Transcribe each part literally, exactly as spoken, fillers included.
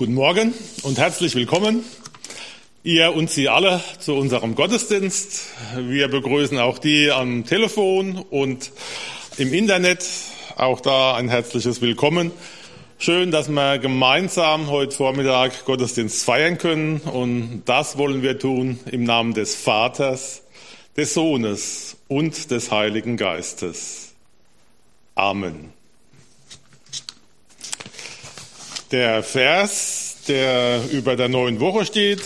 Guten Morgen und herzlich willkommen, ihr und Sie alle, zu unserem Gottesdienst. Wir begrüßen auch die am Telefon und im Internet. Auch da ein herzliches Willkommen. Schön, dass wir gemeinsam heute Vormittag Gottesdienst feiern können. Und das wollen wir tun im Namen des Vaters, des Sohnes und des Heiligen Geistes. Amen. Der Vers, der über der neuen Woche steht,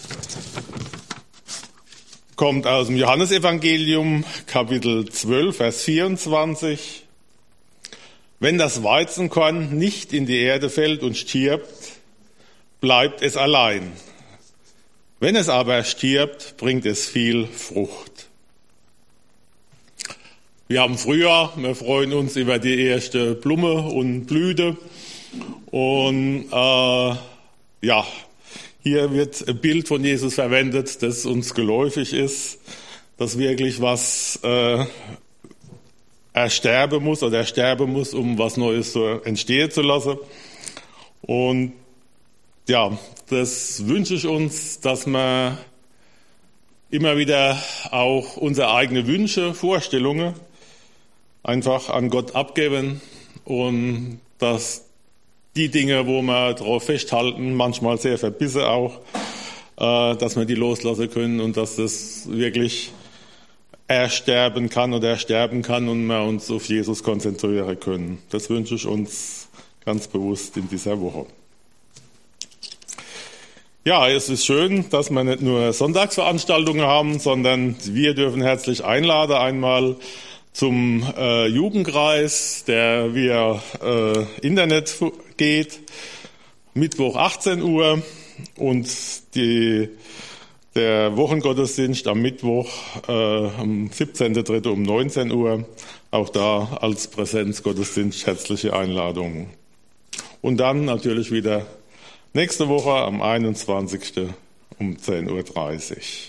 kommt aus dem Johannesevangelium, Kapitel zwölf, Vers vierundzwanzig. Wenn das Weizenkorn nicht in die Erde fällt und stirbt, bleibt es allein. Wenn es aber stirbt, bringt es viel Frucht. Wir haben Frühjahr, wir freuen uns über die erste Blume und Blüte. Und äh, ja, hier wird ein Bild von Jesus verwendet, das uns geläufig ist, dass wirklich was äh, ersterben muss oder ersterben muss, um was Neues so entstehen zu lassen. Und ja, das wünsche ich uns, dass wir immer wieder auch unsere eigenen Wünsche, Vorstellungen einfach an Gott abgeben und dass die Dinge, wo wir drauf festhalten, manchmal sehr verbissen auch, äh, dass wir die loslassen können und dass das wirklich ersterben kann oder ersterben kann und wir uns auf Jesus konzentrieren können. Das wünsche ich uns ganz bewusst in dieser Woche. Ja, es ist schön, dass wir nicht nur Sonntagsveranstaltungen haben, sondern wir dürfen herzlich einladen einmal zum äh, Jugendkreis, der via äh, Internet geht, Mittwoch achtzehn Uhr und die, der Wochengottesdienst am Mittwoch äh, am siebzehnten dritten um neunzehn Uhr, auch da als Präsenzgottesdienst herzliche Einladung. Und dann natürlich wieder nächste Woche am einundzwanzigsten um zehn Uhr dreißig.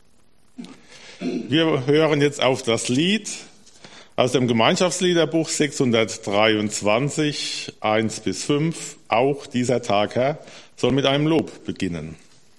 Wir hören jetzt auf das Lied aus dem Gemeinschaftsliederbuch sechshundertdreiundzwanzig, eins bis fünf, auch dieser Tag, Herr, soll mit einem Lob beginnen.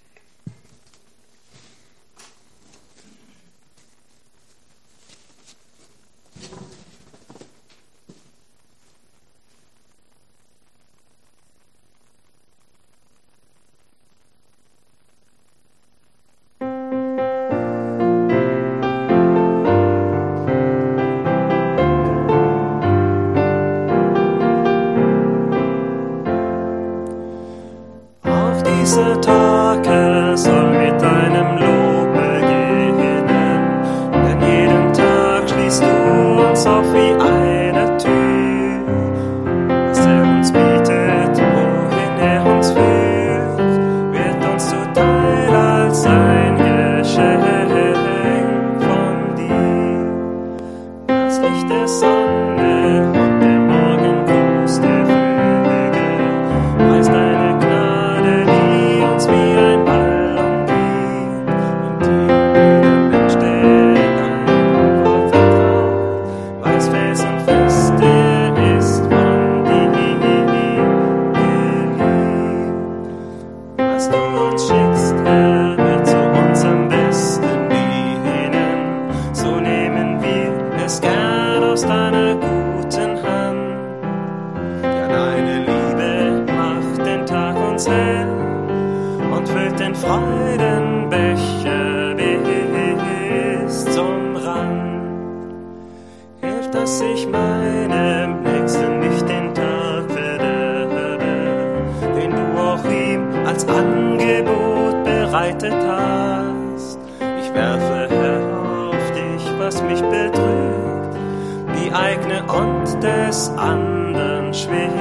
Dieser Tag, er soll mit deinem Lob beginnen, denn jeden Tag schließt du uns auf wie eine Tür, was er uns bietet, wohin er uns führt, wird uns zuteil als ein Geschenk von dir. Das Licht der Sonne und der Morgengruß der Vögel preist deine Gnade, die uns wie ein Ball umgibt, und jeder Mensch, der in dein Wort vertraut, weiß felsenfest, er ist von dir geliebt. Was du uns schickst, Herr, wird zu unserem Besten dienen, so nehmen wir es gern aus deiner guten Hand. Ja, deine Liebe macht den Tag uns hell und füllt den Freudenbecher bis zum Rand. Hilf, dass ich meinem Nächsten nicht den Tag verderbe, den du auch ihm als Angebot bereitet hast. Ich werfe, Herr, auf dich, was mich bedrückt, die eigene und des anderen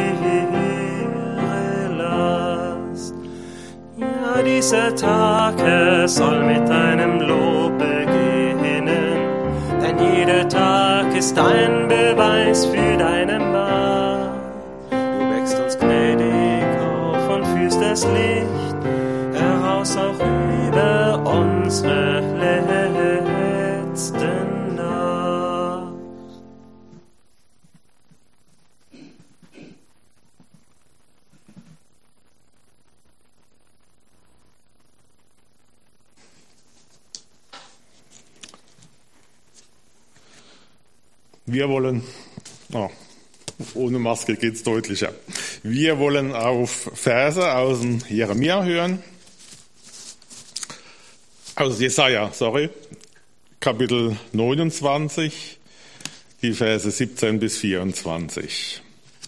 schwere Last. Ja, dieser Tag, Herr, soll mit deinem Lob beginnen, denn jeder Tag ist ein Beweis für deine Macht. Du wächst uns gnädig auf und führst das Licht heraus auch über unsere letzten Nacht. Wir wollen, oh, ohne Maske geht's deutlicher. Wir wollen auf Verse aus dem Jeremia hören. Aus Jesaja, sorry. Kapitel neunundzwanzig, die Verse siebzehn bis vierundzwanzig.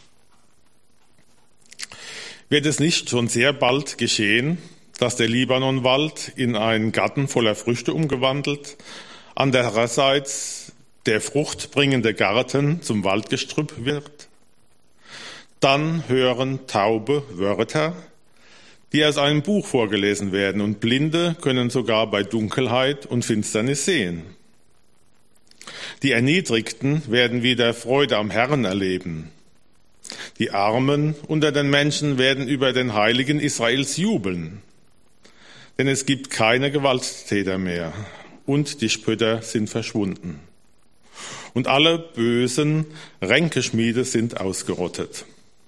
Wird es nicht schon sehr bald geschehen, dass der Libanonwald in einen Garten voller Früchte umgewandelt, andererseits der fruchtbringende Garten zum Waldgestrüpp wird? Dann hören Taube Wörter, die aus einem Buch vorgelesen werden, und Blinde können sogar bei Dunkelheit und Finsternis sehen. Die Erniedrigten werden wieder Freude am Herrn erleben. Die Armen unter den Menschen werden über den Heiligen Israels jubeln. Denn es gibt keine Gewalttäter mehr und die Spötter sind verschwunden. Und alle bösen Ränkeschmiede sind ausgerottet.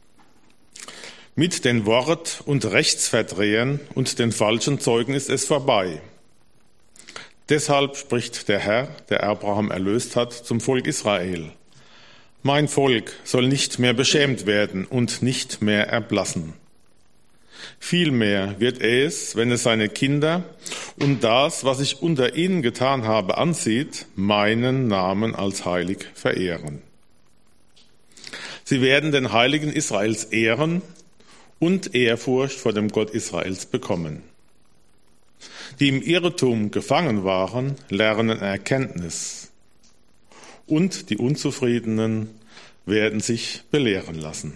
Mit den Wort- und Rechtsverdrehern und den falschen Zeugen ist es vorbei. Deshalb spricht der Herr, der Abraham erlöst hat, zum Volk Israel: Mein Volk soll nicht mehr beschämt werden und nicht mehr erblassen. Vielmehr wird es, wenn es seine Kinder und das, was ich unter ihnen getan habe, ansieht, meinen Namen als heilig verehren. Sie werden den Heiligen Israels ehren und Ehrfurcht vor dem Gott Israels bekommen. Die im Irrtum gefangen waren, lernen Erkenntnis, und die Unzufriedenen werden sich belehren lassen.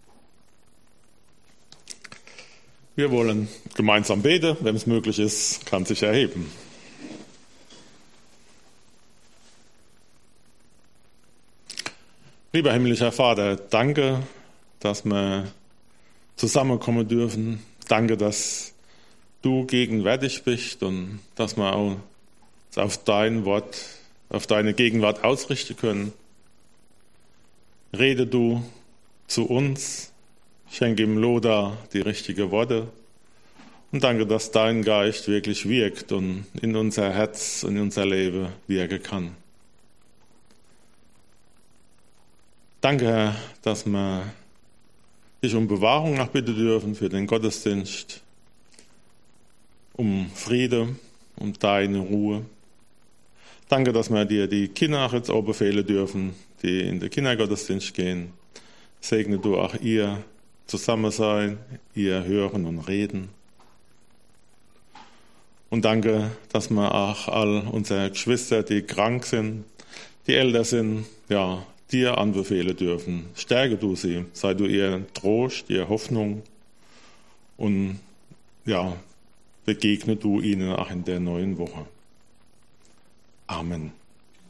Wir wollen gemeinsam beten, wenn es möglich ist, kann sich erheben. Lieber himmlischer Vater, danke, dass wir zusammenkommen dürfen. Danke, dass du gegenwärtig bist und dass wir auch auf dein Wort, auf deine Gegenwart ausrichten können. Rede du zu uns, schenke ihm Loda die richtigen Worte und danke, dass dein Geist wirklich wirkt und in unser Herz und in unser Leben wirken kann. Danke, Herr, dass wir dich um Bewahrung nachbitten dürfen für den Gottesdienst, um Friede, um deine Ruhe. Danke, dass wir dir die Kinder jetzt auch befehlen dürfen, die in den Kindergottesdienst gehen. Segne du auch ihr Zusammensein, ihr Hören und Reden. Und danke, dass wir auch all unsere Geschwister, die krank sind, die älter sind, ja, dir anbefehlen dürfen. Stärke du sie, sei du ihr Trost, ihr Hoffnung und ja, begegne du ihnen auch in der neuen Woche. Amen.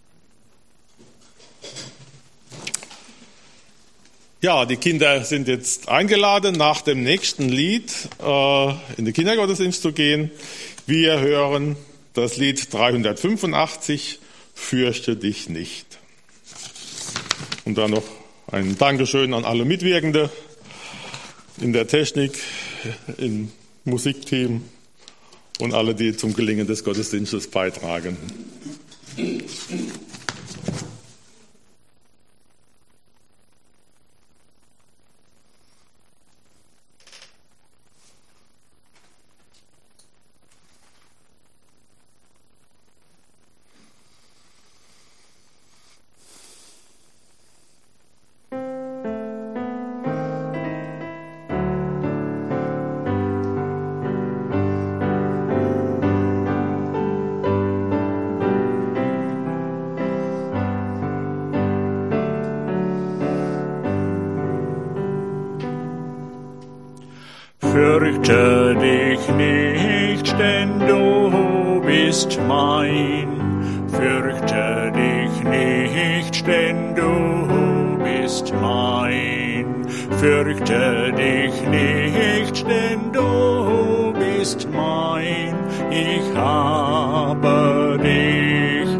Ja, die Kinder sind jetzt eingeladen, nach dem nächsten Lied äh, in den Kindergottesdienst zu gehen. Wir hören das Lied dreihundertfünfundachtzig, Fürchte dich nicht. Und dann noch ein Dankeschön an alle Mitwirkende in der Technik, im Musikteam und alle, die zum Gelingen des Gottesdienstes beitragen. Fürchte dich nicht, denn du bist mein. Fürchte dich nicht, denn du bist mein. Fürchte dich nicht, denn du bist mein. Ich habe dich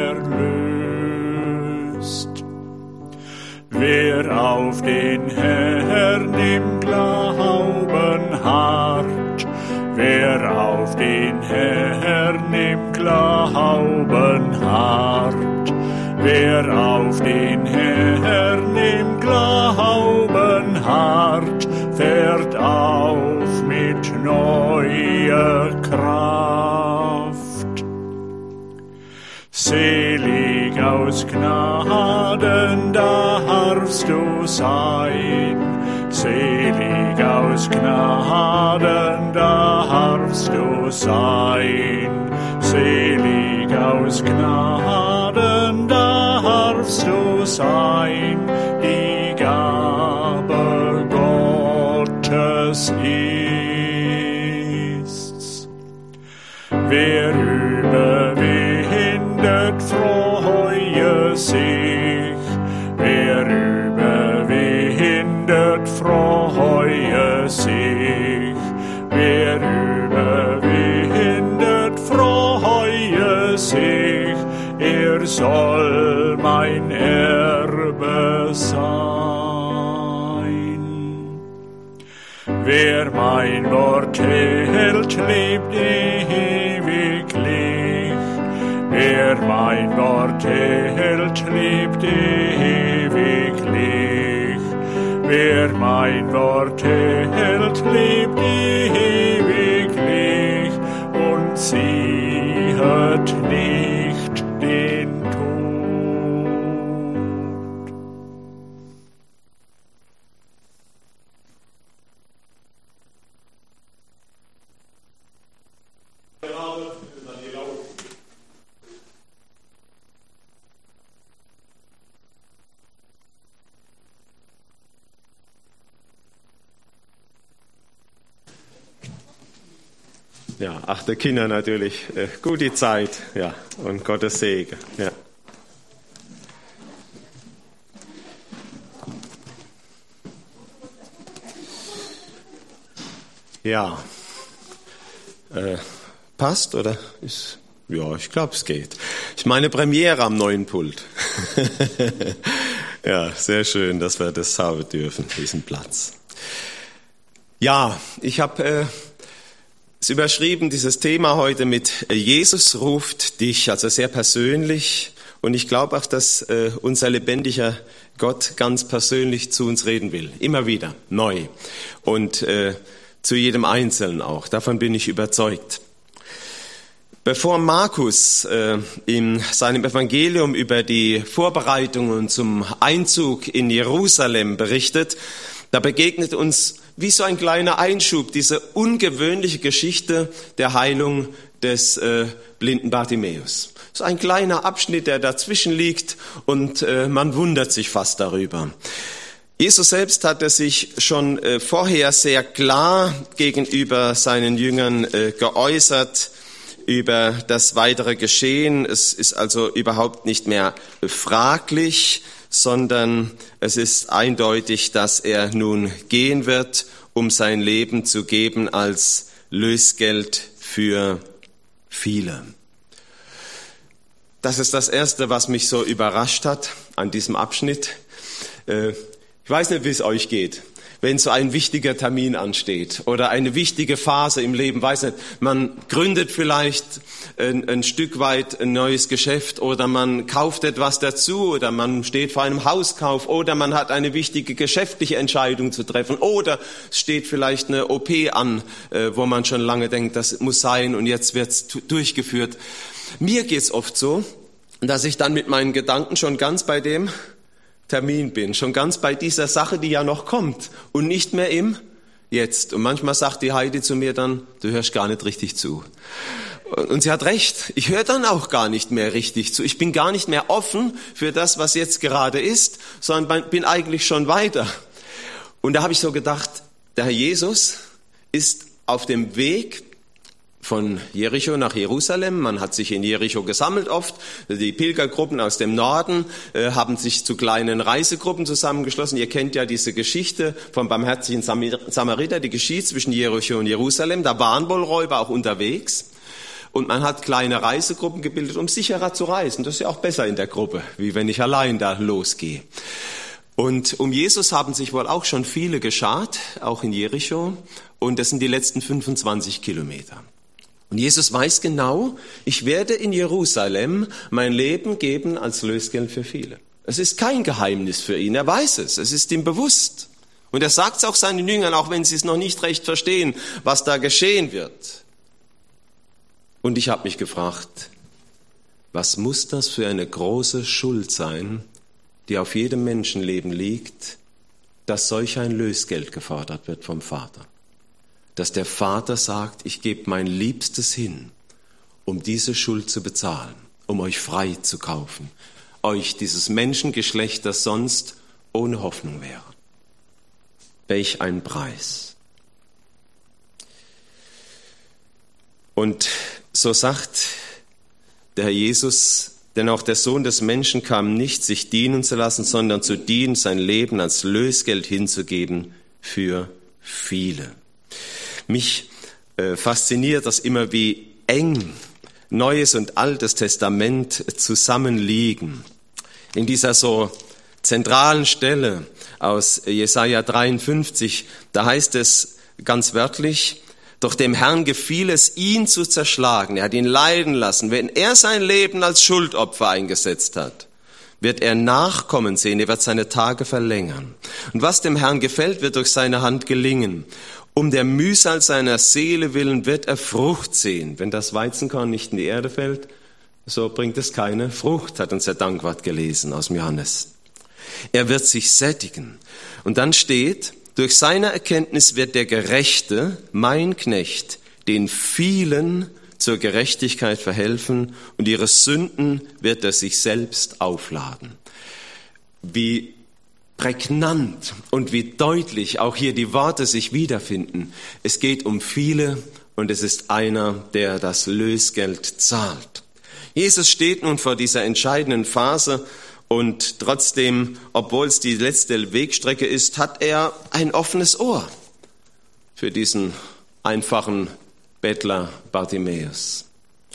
erlöst. Wer auf den Herrn im Glauben harrt, wer auf den Herrn im Glauben harrt, Wer auf den Herrn im Glauben harrt, fährt auf mit neuer Kraft. Selig aus Gnaden darfst du sein, selig aus Gnaden darfst du sein, selig aus Gnaden darfst du sein, die Gabe Gottes ist's. Wer überwindet, freue sich, wer überwindet, freue sich, wer überwindet, freue sich, er soll mein Erbe sein. Wer mein Wort hält, lebt ewiglich, wer mein Wort hält, lebt ewiglich, wer mein Wort hält, lebt ewiglich und siehet nicht den Tod. Ja, achte Kinder natürlich, äh, gute Zeit, ja, und Gottes Segen, ja. Ja, äh, passt oder ist, ja, ich glaube, es geht. Ich meine Premiere am neuen Pult. Ja, sehr schön, dass wir das haben dürfen, diesen Platz. Ja, ich habe äh, es überschrieben, dieses Thema heute mit Jesus ruft dich, also sehr persönlich. Und ich glaube auch, dass äh, unser lebendiger Gott ganz persönlich zu uns reden will. Immer wieder, neu. Und äh, zu jedem Einzelnen auch. Davon bin ich überzeugt. Bevor Markus äh, in seinem Evangelium über die Vorbereitungen zum Einzug in Jerusalem berichtet, da begegnet uns wie so ein kleiner Einschub diese ungewöhnliche Geschichte der Heilung des äh, blinden Bartimäus. So ein kleiner Abschnitt, der dazwischen liegt und äh, man wundert sich fast darüber. Jesus selbst hatte sich schon äh, vorher sehr klar gegenüber seinen Jüngern äh, geäußert über das weitere Geschehen. Es ist also überhaupt nicht mehr fraglich, sondern es ist eindeutig, dass er nun gehen wird, um sein Leben zu geben als Lösegeld für viele. Das ist das Erste, was mich so überrascht hat an diesem Abschnitt. Ich weiß nicht, wie es euch geht, wenn so ein wichtiger Termin ansteht oder eine wichtige Phase im Leben, weiß nicht, man gründet vielleicht ein, ein Stück weit ein neues Geschäft oder man kauft etwas dazu oder man steht vor einem Hauskauf oder man hat eine wichtige geschäftliche Entscheidung zu treffen oder es steht vielleicht eine O P an, wo man schon lange denkt, das muss sein und jetzt wird's durchgeführt. Mir geht's oft so, dass ich dann mit meinen Gedanken schon ganz bei dem Termin bin, schon ganz bei dieser Sache, die ja noch kommt und nicht mehr im Jetzt. Und manchmal sagt die Heidi zu mir dann, du hörst gar nicht richtig zu. Und sie hat recht, ich höre dann auch gar nicht mehr richtig zu. Ich bin gar nicht mehr offen für das, was jetzt gerade ist, sondern bin eigentlich schon weiter. Und da habe ich so gedacht, der Herr Jesus ist auf dem Weg von Jericho nach Jerusalem. Man hat sich in Jericho gesammelt oft. Die Pilgergruppen aus dem Norden äh, haben sich zu kleinen Reisegruppen zusammengeschlossen. Ihr kennt ja diese Geschichte vom barmherzigen Samariter, die geschieht zwischen Jericho und Jerusalem. Da waren wohl Räuber auch unterwegs. Und man hat kleine Reisegruppen gebildet, um sicherer zu reisen. Das ist ja auch besser in der Gruppe, wie wenn ich allein da losgehe. Und um Jesus haben sich wohl auch schon viele geschart, auch in Jericho. Und das sind die letzten fünfundzwanzig Kilometer. Und Jesus weiß genau, ich werde in Jerusalem mein Leben geben als Lösegeld für viele. Es ist kein Geheimnis für ihn, er weiß es, es ist ihm bewusst. Und er sagt es auch seinen Jüngern, auch wenn sie es noch nicht recht verstehen, was da geschehen wird. Und ich habe mich gefragt, was muss das für eine große Schuld sein, die auf jedem Menschenleben liegt, dass solch ein Lösegeld gefordert wird vom Vater. Dass der Vater sagt, ich gebe mein Liebstes hin, um diese Schuld zu bezahlen, um euch frei zu kaufen, euch dieses Menschengeschlecht, das sonst ohne Hoffnung wäre. Welch ein Preis. Und so sagt der Herr Jesus, denn auch der Sohn des Menschen kam nicht, sich dienen zu lassen, sondern zu dienen, sein Leben als Lösegeld hinzugeben für viele. Mich äh, fasziniert das immer, wie eng Neues und Altes Testament zusammenliegen. In dieser so zentralen Stelle aus Jesaja dreiundfünfzig, da heißt es ganz wörtlich, doch dem Herrn gefiel es, ihn zu zerschlagen. Er hat ihn leiden lassen. Wenn er sein Leben als Schuldopfer eingesetzt hat, wird er Nachkommen sehen. Er wird seine Tage verlängern. Und was dem Herrn gefällt, wird durch seine Hand gelingen. Um der Mühsal seiner Seele willen wird er Frucht sehen. Wenn das Weizenkorn nicht in die Erde fällt, so bringt es keine Frucht, hat uns der Dankwart gelesen aus dem Johannes. Er wird sich sättigen. Und dann steht, durch seine Erkenntnis wird der Gerechte, mein Knecht, den vielen zur Gerechtigkeit verhelfen und ihre Sünden wird er sich selbst aufladen. Wie prägnant und wie deutlich auch hier die Worte sich wiederfinden. Es geht um viele und es ist einer, der das Lösegeld zahlt. Jesus steht nun vor dieser entscheidenden Phase. Und trotzdem, obwohl es die letzte Wegstrecke ist, hat er ein offenes Ohr für diesen einfachen Bettler Bartimäus.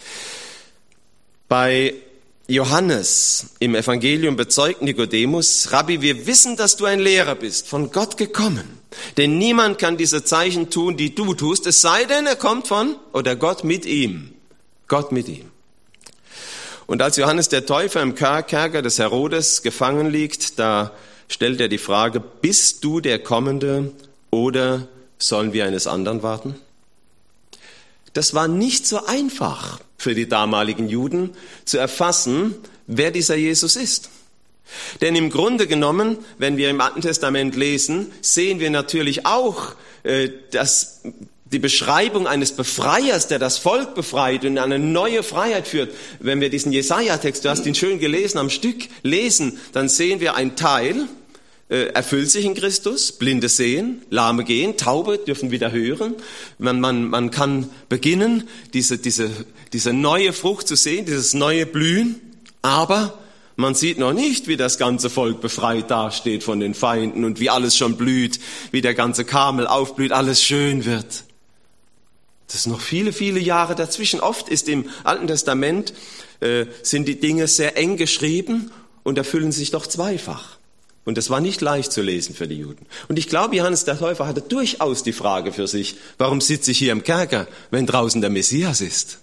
Bei Johannes im Evangelium bezeugt Nikodemus, Rabbi, wir wissen, dass du ein Lehrer bist, von Gott gekommen. Denn niemand kann diese Zeichen tun, die du tust, es sei denn, er kommt von oder Gott mit ihm. Gott mit ihm. Und als Johannes der Täufer im Kerker des Herodes gefangen liegt, da stellt er die Frage, bist du der Kommende oder sollen wir eines anderen warten? Das war nicht so einfach für die damaligen Juden zu erfassen, wer dieser Jesus ist. Denn im Grunde genommen, wenn wir im Alten Testament lesen, sehen wir natürlich auch, dass die Beschreibung eines Befreiers, der das Volk befreit und in eine neue Freiheit führt. Wenn wir diesen Jesaja-Text, du hast ihn schön gelesen, am Stück lesen, dann sehen wir ein Teil, äh, erfüllt sich in Christus, Blinde sehen, Lahme gehen, Taube dürfen wieder hören. Man, man, man kann beginnen, diese, diese, diese neue Frucht zu sehen, dieses neue Blühen, aber man sieht noch nicht, wie das ganze Volk befreit dasteht von den Feinden und wie alles schon blüht, wie der ganze Karmel aufblüht, alles schön wird. Das sind noch viele, viele Jahre dazwischen. Oft ist im Alten Testament, äh, sind die Dinge sehr eng geschrieben und erfüllen sich doch zweifach. Und das war nicht leicht zu lesen für die Juden. Und ich glaube, Johannes der Täufer hatte durchaus die Frage für sich, warum sitze ich hier im Kerker, wenn draußen der Messias ist?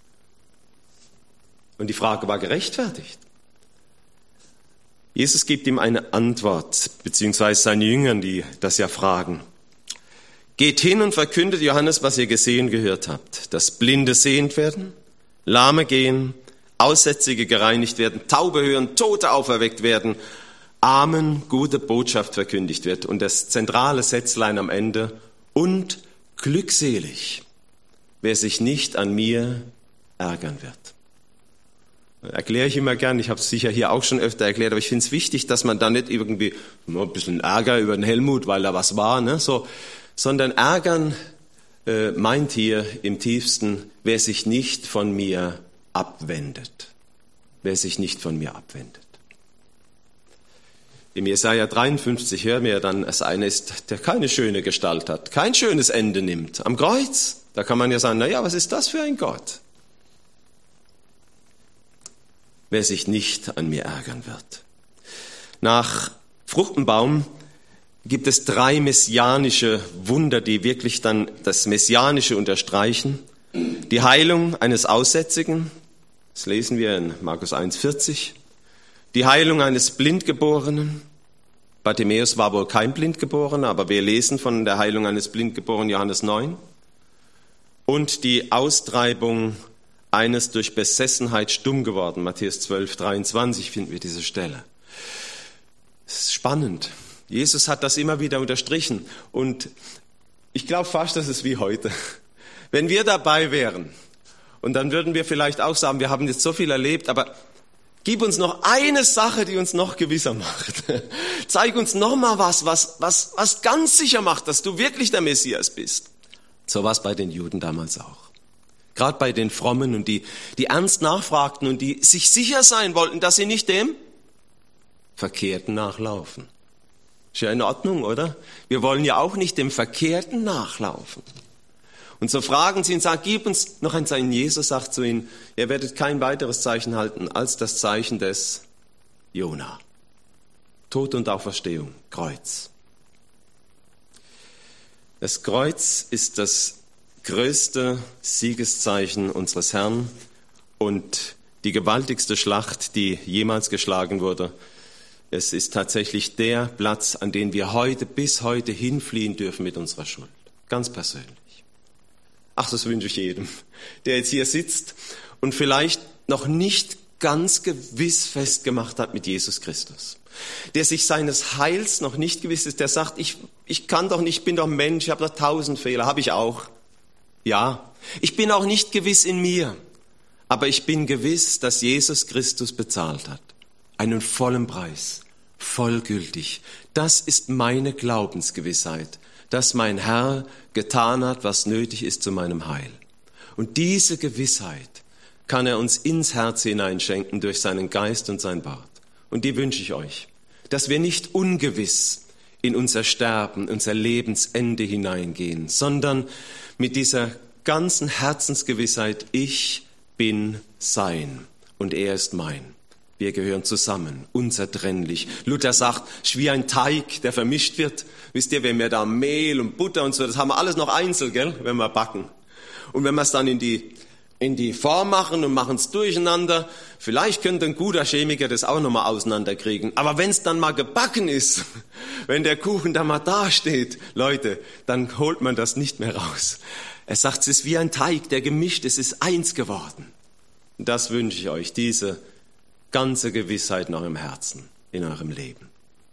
Und die Frage war gerechtfertigt. Jesus gibt ihm eine Antwort, beziehungsweise seine Jüngern, die das ja fragen. Geht hin und verkündet Johannes, was ihr gesehen gehört habt, dass Blinde sehend werden, Lahme gehen, Aussätzige gereinigt werden, Taube hören, Tote auferweckt werden, Armen gute Botschaft verkündigt wird. Und das zentrale Sätzlein am Ende, und glückselig, wer sich nicht an mir ärgern wird. Erkläre ich immer gern, ich habe es sicher hier auch schon öfter erklärt, aber ich finde es wichtig, dass man da nicht irgendwie nur ein bisschen Ärger über den Helmut, weil da was war, ne, so, sondern ärgern äh, meint hier im tiefsten, wer sich nicht von mir abwendet. Wer sich nicht von mir abwendet. Im Jesaja dreiundfünfzig hören wir dann, dass einer ist, der keine schöne Gestalt hat, kein schönes Ende nimmt. Am Kreuz, da kann man ja sagen, na ja, was ist das für ein Gott? Wer sich nicht an mir ärgern wird. Nach Fruchtenbaum gibt es drei messianische Wunder, die wirklich dann das Messianische unterstreichen. Die Heilung eines Aussätzigen, das lesen wir in Markus eins vierzig. Die Heilung eines Blindgeborenen. Bartimäus war wohl kein Blindgeborener, aber wir lesen von der Heilung eines Blindgeborenen, Johannes neun. Und die Austreibung eines durch Besessenheit stumm geworden, Matthäus zwölf, dreiundzwanzig finden wir diese Stelle. Es ist spannend. Jesus hat das immer wieder unterstrichen und ich glaube fast, das ist wie heute. Wenn wir dabei wären und dann würden wir vielleicht auch sagen, wir haben jetzt so viel erlebt, aber gib uns noch eine Sache, die uns noch gewisser macht. Zeig uns noch mal was, was, was, was ganz sicher macht, dass du wirklich der Messias bist. So war es bei den Juden damals auch. Gerade bei den Frommen und die, die ernst nachfragten und die sich sicher sein wollten, dass sie nicht dem Verkehrten nachlaufen. Ist ja in Ordnung, oder? Wir wollen ja auch nicht dem Verkehrten nachlaufen. Und so fragen sie ihn, sagen, gib uns noch ein Zeichen. Jesus sagt zu ihnen, ihr werdet kein weiteres Zeichen halten als das Zeichen des Jona. Tod und Auferstehung, Kreuz. Das Kreuz ist das größte Siegeszeichen unseres Herrn und die gewaltigste Schlacht, die jemals geschlagen wurde. Es ist tatsächlich der Platz, an den wir heute, bis heute hinfliehen dürfen mit unserer Schuld. Ganz persönlich. Ach, das wünsche ich jedem, der jetzt hier sitzt und vielleicht noch nicht ganz gewiss festgemacht hat mit Jesus Christus. Der sich seines Heils noch nicht gewiss ist, der sagt, ich, ich kann doch nicht, ich bin doch Mensch, ich habe doch tausend Fehler, habe ich auch. Ja, ich bin auch nicht gewiss in mir, aber ich bin gewiss, dass Jesus Christus bezahlt hat. Einen vollen Preis, vollgültig. Das ist meine Glaubensgewissheit, dass mein Herr getan hat, was nötig ist zu meinem Heil. Und diese Gewissheit kann er uns ins Herz hineinschenken durch seinen Geist und sein Wort. Und die wünsche ich euch, dass wir nicht ungewiss in unser Sterben, unser Lebensende hineingehen, sondern mit dieser ganzen Herzensgewissheit, ich bin sein und er ist mein. Wir gehören zusammen, unzertrennlich. Luther sagt, es ist wie ein Teig, der vermischt wird. Wisst ihr, wenn wir da Mehl und Butter und so, das haben wir alles noch einzeln, gell, wenn wir backen. Und wenn wir es dann in die in die Form machen und machen es durcheinander, vielleicht könnte ein guter Chemiker das auch nochmal auseinanderkriegen. Aber wenn es dann mal gebacken ist, wenn der Kuchen da mal dasteht, Leute, dann holt man das nicht mehr raus. Er sagt, es ist wie ein Teig, der gemischt ist, es ist eins geworden. Und das wünsche ich euch, diese ganze Gewissheit in eurem Herzen, in eurem Leben.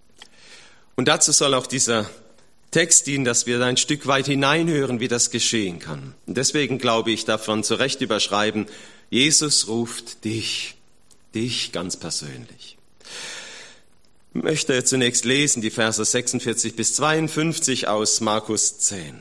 Und dazu soll auch dieser Text dienen, dass wir da ein Stück weit hineinhören, wie das geschehen kann. Und deswegen glaube ich, davon zu Recht überschreiben, Jesus ruft dich, dich ganz persönlich. Ich möchte zunächst lesen die Verse sechsundvierzig bis zweiundfünfzig aus Markus zehn.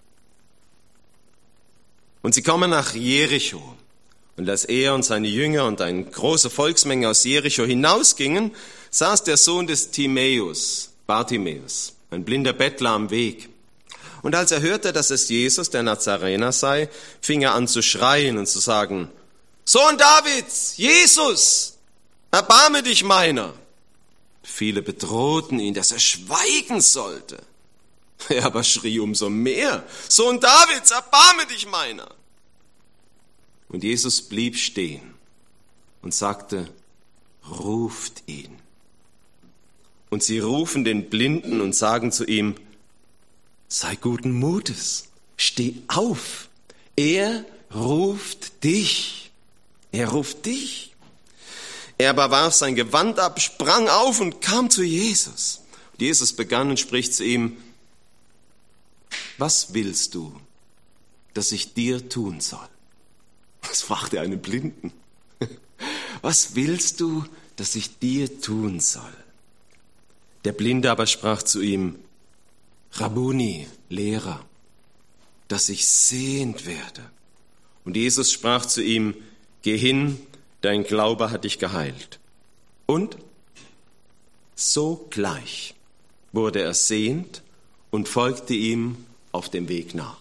Und sie kommen nach Jericho. Und als er und seine Jünger und eine große Volksmenge aus Jericho hinausgingen, saß der Sohn des Timäus, Bartimäus, ein blinder Bettler am Weg. Und als er hörte, dass es Jesus, der Nazarener sei, fing er an zu schreien und zu sagen, Sohn Davids, Jesus, erbarme dich meiner. Viele bedrohten ihn, dass er schweigen sollte. Er aber schrie umso mehr, Sohn Davids, erbarme dich meiner. Und Jesus blieb stehen und sagte, ruft ihn. Und sie rufen den Blinden und sagen zu ihm, sei guten Mutes, steh auf. Er ruft dich. Er ruft dich. Er aber warf sein Gewand ab, sprang auf und kam zu Jesus. Und Jesus begann und spricht zu ihm, was willst du, dass ich dir tun soll? Was fragt er einen Blinden? Was willst du, dass ich dir tun soll? Der Blinde aber sprach zu ihm, Rabbuni, Lehrer, dass ich sehend werde. Und Jesus sprach zu ihm, geh hin, dein Glaube hat dich geheilt. Und sogleich wurde er sehend und folgte ihm auf dem Weg nach.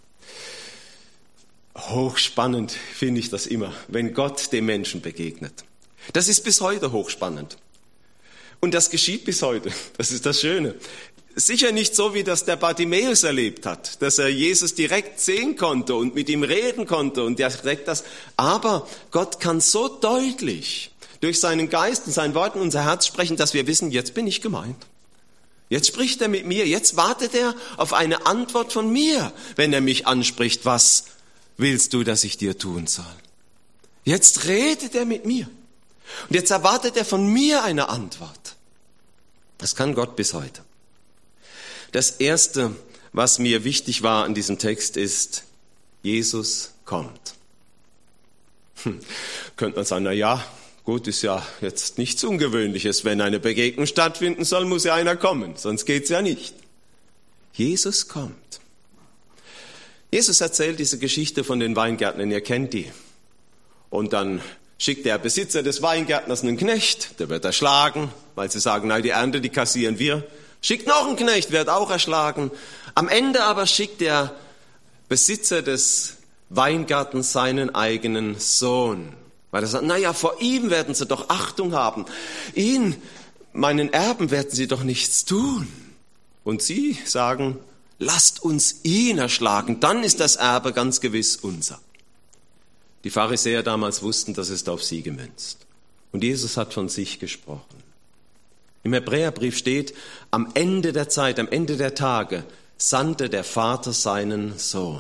Hochspannend finde ich das immer, wenn Gott dem Menschen begegnet. Das ist bis heute hochspannend. Und das geschieht bis heute. Das ist das Schöne. Sicher nicht so, wie das der Bartimäus erlebt hat, dass er Jesus direkt sehen konnte und mit ihm reden konnte und direkt das. Aber Gott kann so deutlich durch seinen Geist und sein Wort in unser Herz sprechen, dass wir wissen, jetzt bin ich gemeint. Jetzt spricht er mit mir, jetzt wartet er auf eine Antwort von mir, wenn er mich anspricht, was willst du, dass ich dir tun soll? Jetzt redet er mit mir und jetzt erwartet er von mir eine Antwort. Das kann Gott bis heute. Das Erste, was mir wichtig war an diesem Text, ist, Jesus kommt. Hm. Könnte man sagen, na ja, gut, ist ja jetzt nichts Ungewöhnliches. Wenn eine Begegnung stattfinden soll, muss ja einer kommen, sonst geht's ja nicht. Jesus kommt. Jesus erzählt diese Geschichte von den Weingärtnern, ihr kennt die. Und dann schickt der Besitzer des Weingärtners einen Knecht, der wird erschlagen, weil sie sagen, nein, die Ernte, die kassieren wir. Schickt noch einen Knecht, wird auch erschlagen. Am Ende aber schickt der Besitzer des Weingartens seinen eigenen Sohn. Weil er sagt, naja, vor ihm werden sie doch Achtung haben. Ihn, meinen Erben, werden sie doch nichts tun. Und sie sagen, lasst uns ihn erschlagen, dann ist das Erbe ganz gewiss unser. Die Pharisäer damals wussten, das ist auf sie gemünzt. Und Jesus hat von sich gesprochen. Im Hebräerbrief steht, am Ende der Zeit, am Ende der Tage, sandte der Vater seinen Sohn.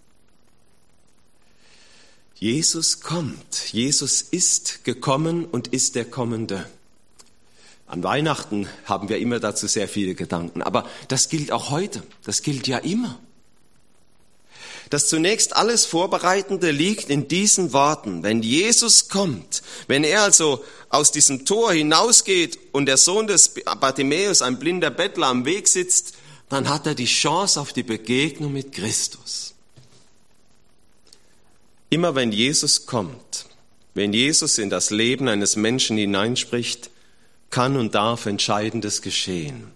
Jesus kommt. Jesus ist gekommen und ist der Kommende. An Weihnachten haben wir immer dazu sehr viele Gedanken. Aber das gilt auch heute. Das gilt ja immer. Das zunächst alles Vorbereitende liegt in diesen Worten. Wenn Jesus kommt, wenn er also aus diesem Tor hinausgeht und der Sohn des Bartimäus, ein blinder Bettler, am Weg sitzt, dann hat er die Chance auf die Begegnung mit Christus. Immer wenn Jesus kommt, wenn Jesus in das Leben eines Menschen hineinspricht, kann und darf Entscheidendes geschehen.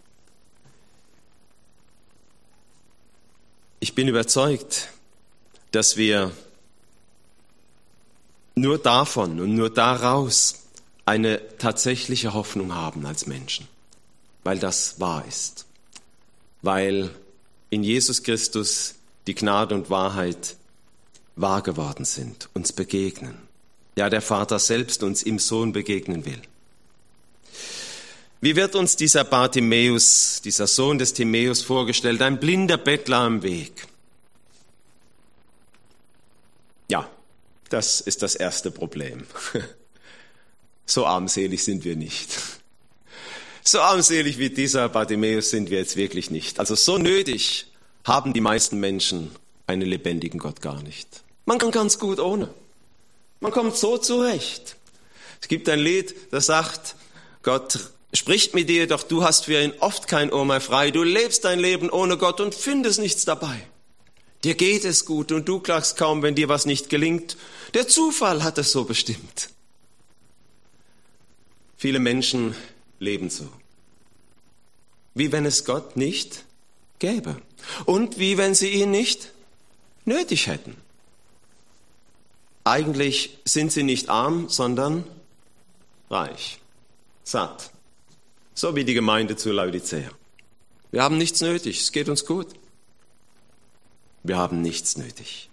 Ich bin überzeugt, dass wir nur davon und nur daraus eine tatsächliche Hoffnung haben als Menschen, weil das wahr ist, weil in Jesus Christus die Gnade und Wahrheit wahr geworden sind, uns begegnen. Ja, der Vater selbst uns im Sohn begegnen will. Wie wird uns dieser Bartimäus, dieser Sohn des Timäus vorgestellt? Ein blinder Bettler am Weg. Ja, das ist das erste Problem. So armselig sind wir nicht. So armselig wie dieser Bartimäus sind wir jetzt wirklich nicht. Also so nötig haben die meisten Menschen einen lebendigen Gott gar nicht. Man kann ganz gut ohne. Man kommt so zurecht. Es gibt ein Lied, das sagt, Gott spricht mit dir, doch du hast für ihn oft kein Ohr mehr frei. Du lebst dein Leben ohne Gott und findest nichts dabei. Dir geht es gut und du klagst kaum, wenn dir was nicht gelingt. Der Zufall hat es so bestimmt. Viele Menschen leben so. Wie wenn es Gott nicht gäbe. Und wie wenn sie ihn nicht nötig hätten. Eigentlich sind sie nicht arm, sondern reich, satt. So wie die Gemeinde zu Laodicea. Wir haben nichts nötig, es geht uns gut. Wir haben nichts nötig.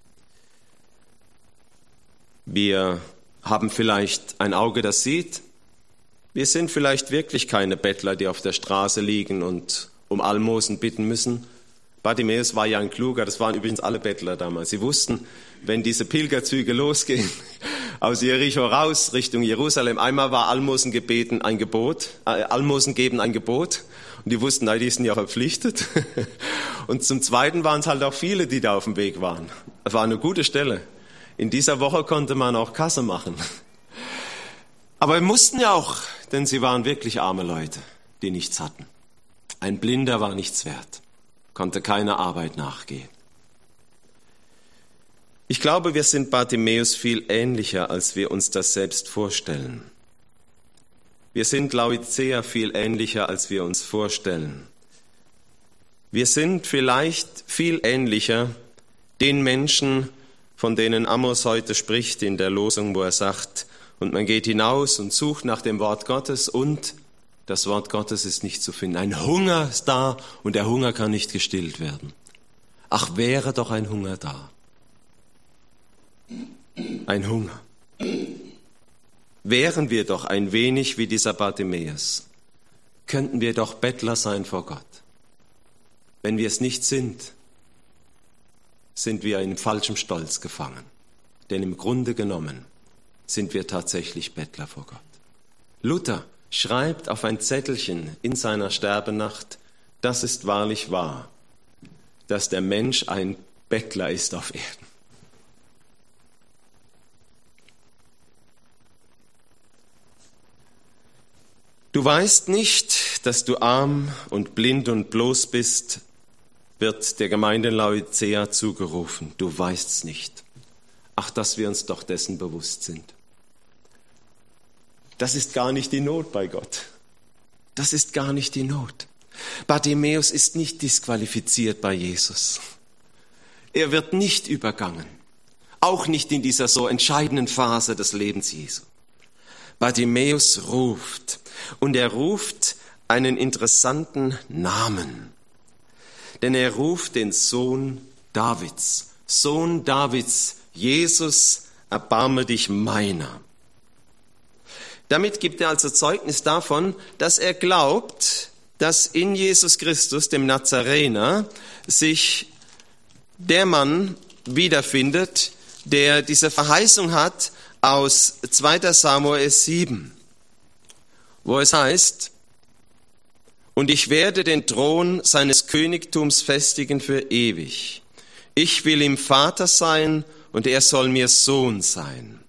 Wir haben vielleicht ein Auge, das sieht. Wir sind vielleicht wirklich keine Bettler, die auf der Straße liegen und um Almosen bitten müssen. Bartimäus war ja ein Kluger, das waren übrigens alle Bettler damals. Sie wussten, wenn diese Pilgerzüge losgehen, aus Jericho raus Richtung Jerusalem, einmal war Almosen gebeten ein Gebot, äh, Almosen geben ein Gebot. Und die wussten, nein, die sind ja verpflichtet. Und zum Zweiten waren es halt auch viele, die da auf dem Weg waren. Es war eine gute Stelle. In dieser Woche konnte man auch Kasse machen. Aber wir mussten ja auch, denn sie waren wirklich arme Leute, die nichts hatten. Ein Blinder war nichts wert, konnte keiner Arbeit nachgehen. Ich glaube, wir sind Bartimäus viel ähnlicher, als wir uns das selbst vorstellen. Wir sind Laodicea viel ähnlicher, als wir uns vorstellen. Wir sind vielleicht viel ähnlicher den Menschen, von denen Amos heute spricht in der Losung, wo er sagt, und man geht hinaus und sucht nach dem Wort Gottes und Das Wort Gottes ist nicht zu finden. Ein Hunger ist da und der Hunger kann nicht gestillt werden. Ach, wäre doch ein Hunger da. Ein Hunger. Wären wir doch ein wenig wie dieser Bartimäus, könnten wir doch Bettler sein vor Gott. Wenn wir es nicht sind, sind wir in falschem Stolz gefangen. Denn im Grunde genommen sind wir tatsächlich Bettler vor Gott. Luther schreibt auf ein Zettelchen in seiner Sterbenacht, das ist wahrlich wahr, dass der Mensch ein Bettler ist auf Erden. Du weißt nicht, dass du arm und blind und bloß bist, wird der Gemeinde Laodicea zugerufen. Du weißt's nicht. Ach, dass wir uns doch dessen bewusst sind. Das ist gar nicht die Not bei Gott. Das ist gar nicht die Not. Bartimäus ist nicht disqualifiziert bei Jesus. Er wird nicht übergangen. Auch nicht in dieser so entscheidenden Phase des Lebens Jesu. Bartimäus ruft. Und er ruft einen interessanten Namen. Denn er ruft den Sohn Davids. Sohn Davids, Jesus, erbarme dich meiner. Damit gibt er also Zeugnis davon, dass er glaubt, dass in Jesus Christus, dem Nazarener, sich der Mann wiederfindet, der diese Verheißung hat aus zweiter Samuel sieben, wo es heißt, und ich werde den Thron seines Königtums festigen für ewig. Ich will ihm Vater sein und er soll mir Sohn sein.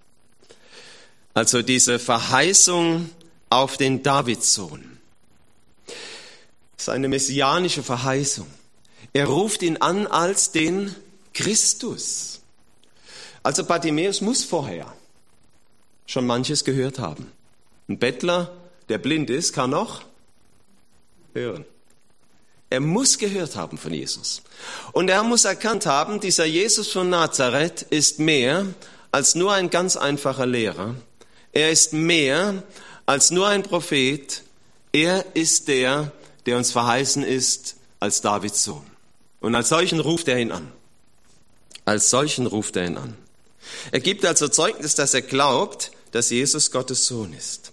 Also diese Verheißung auf den Davidssohn. Das ist eine messianische Verheißung. Er ruft ihn an als den Christus. Also Bartimäus muss vorher schon manches gehört haben. Ein Bettler, der blind ist, kann noch hören. Er muss gehört haben von Jesus. Und er muss erkannt haben, dieser Jesus von Nazareth ist mehr als nur ein ganz einfacher Lehrer. Er ist mehr als nur ein Prophet. Er ist der, der uns verheißen ist als Davids Sohn. Und als solchen ruft er ihn an. Als solchen ruft er ihn an. Er gibt also Zeugnis, dass er glaubt, dass Jesus Gottes Sohn ist.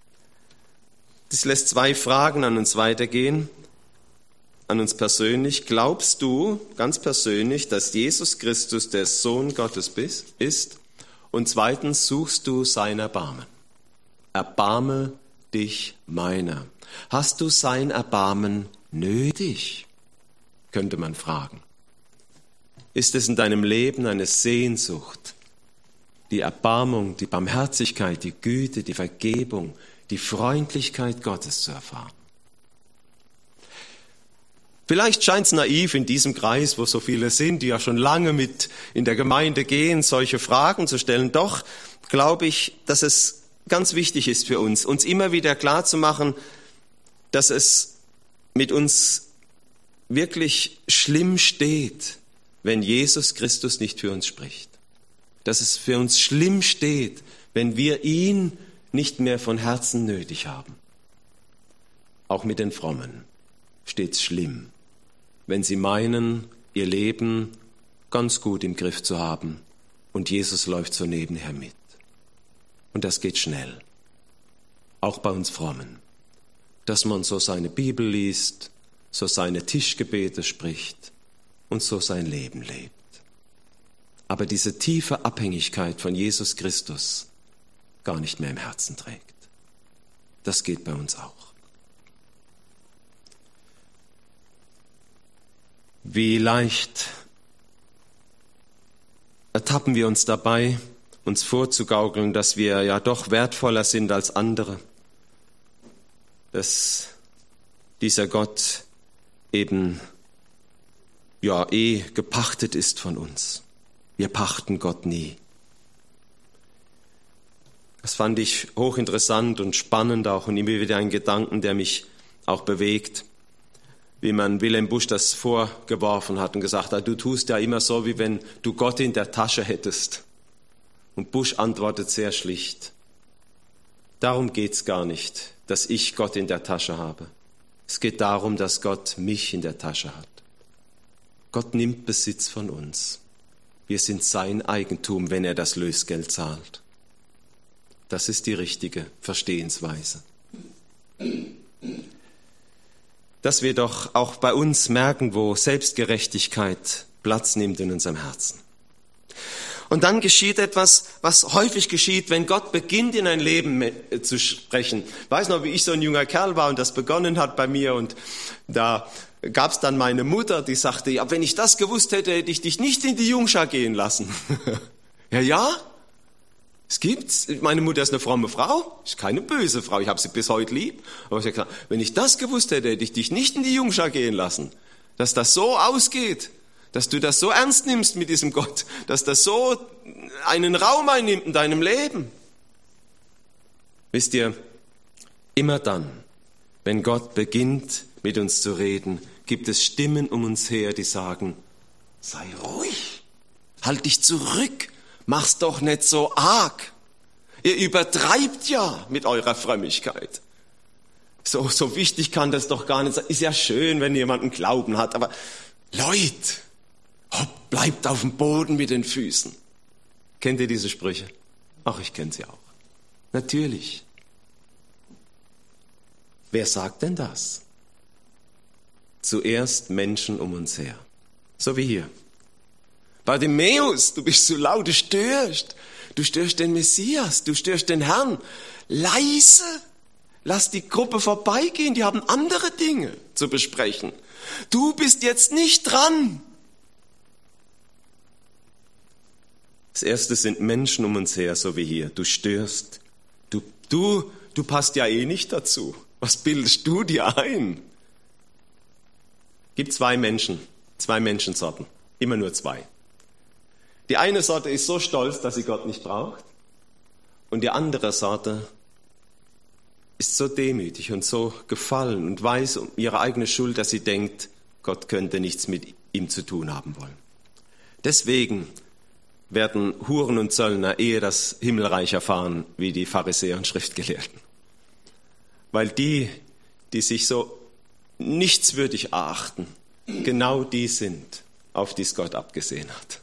Das lässt zwei Fragen an uns weitergehen, an uns persönlich. Glaubst du ganz persönlich, dass Jesus Christus der Sohn Gottes ist? Und zweitens, suchst du sein Erbarmen? Erbarme dich meiner. Hast du sein Erbarmen nötig? Könnte man fragen. Ist es in deinem Leben eine Sehnsucht, die Erbarmung, die Barmherzigkeit, die Güte, die Vergebung, die Freundlichkeit Gottes zu erfahren? Vielleicht scheint es naiv in diesem Kreis, wo so viele sind, die ja schon lange mit in der Gemeinde gehen, solche Fragen zu stellen. Doch glaube ich, dass es ganz wichtig ist für uns, uns immer wieder klarzumachen, dass es mit uns wirklich schlimm steht, wenn Jesus Christus nicht für uns spricht. Dass es für uns schlimm steht, wenn wir ihn nicht mehr von Herzen nötig haben. Auch mit den Frommen steht's schlimm, wenn sie meinen, ihr Leben ganz gut im Griff zu haben und Jesus läuft so nebenher mit. Und das geht schnell, auch bei uns Frommen, dass man so seine Bibel liest, so seine Tischgebete spricht und so sein Leben lebt. Aber diese tiefe Abhängigkeit von Jesus Christus gar nicht mehr im Herzen trägt. Das geht bei uns auch. Wie leicht ertappen wir uns dabei, uns vorzugaukeln, dass wir ja doch wertvoller sind als andere, dass dieser Gott eben ja eh gepachtet ist von uns. Wir pachten Gott nie. Das fand ich hochinteressant und spannend auch und immer wieder ein Gedanken, der mich auch bewegt, wie man Wilhelm Busch das vorgeworfen hat und gesagt hat, du tust ja immer so, wie wenn du Gott in der Tasche hättest. Und Busch antwortet sehr schlicht, Darum geht's gar nicht, dass ich Gott in der Tasche habe. Es geht darum, dass Gott mich in der Tasche hat. Gott nimmt Besitz von uns. Wir sind sein Eigentum, wenn er das Lösegeld zahlt. Das ist die richtige Verstehensweise. Dass wir doch auch bei uns merken, wo Selbstgerechtigkeit Platz nimmt in unserem Herzen. Und dann geschieht etwas, was häufig geschieht, wenn Gott beginnt, in ein Leben zu sprechen. Ich weiß noch, wie ich so ein junger Kerl war und das begonnen hat bei mir, und da gab es dann meine Mutter, die sagte, ja, wenn ich das gewusst hätte, hätte ich dich nicht in die Jungschar gehen lassen. ja, ja, es gibt's. Meine Mutter ist eine fromme Frau, ist keine böse Frau, ich habe sie bis heute lieb. Aber ich habe gesagt, wenn ich das gewusst hätte, hätte ich dich nicht in die Jungschar gehen lassen. Dass das so ausgeht, dass du das so ernst nimmst mit diesem Gott, dass das so einen Raum einnimmt in deinem Leben. Wisst ihr, immer dann, wenn Gott beginnt, mit uns zu reden, gibt es Stimmen um uns her, die sagen, sei ruhig, halt dich zurück, mach's doch nicht so arg. Ihr übertreibt ja mit eurer Frömmigkeit. So, so wichtig kann das doch gar nicht sein. Ist ja schön, wenn jemand einen Glauben hat, aber Leute, hopp, bleibt auf dem Boden mit den Füßen. Kennt ihr diese Sprüche? Ach, ich kenne sie auch. Natürlich. Wer sagt denn das? Zuerst Menschen um uns her. So wie hier. Bartimäus, du bist zu laut, du störst. Du störst den Messias, du störst den Herrn. Leise. Lass die Gruppe vorbeigehen, die haben andere Dinge zu besprechen. Du bist jetzt nicht dran. Das erste sind Menschen um uns her, so wie hier. Du störst. Du, du, du passt ja eh nicht dazu. Was bildest du dir ein? Gibt zwei Menschen, zwei Menschensorten. Immer nur zwei. Die eine Sorte ist so stolz, dass sie Gott nicht braucht. Und die andere Sorte ist so demütig und so gefallen und weiß um ihre eigene Schuld, dass sie denkt, Gott könnte nichts mit ihm zu tun haben wollen. Deswegen werden Huren und Zöllner eher das Himmelreich erfahren, wie die Pharisäer und Schriftgelehrten. Weil die, die sich so nichtswürdig erachten, genau die sind, auf die es Gott abgesehen hat.